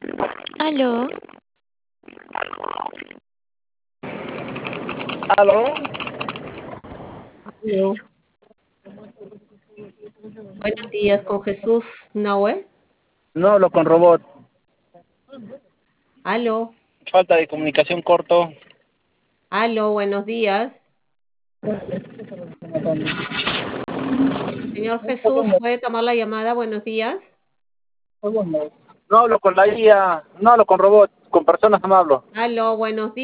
Aló, ¿Aló? Aló. Buenos días con Jesús Nahue. No hablo con robot. Aló, Falta de comunicación corto. aló, buenos días. Señor Jesús, ¿puede tomar la llamada? Buenos días. No hablo con la IA, no hablo con robot, con personas no hablo. Aló, buenos días.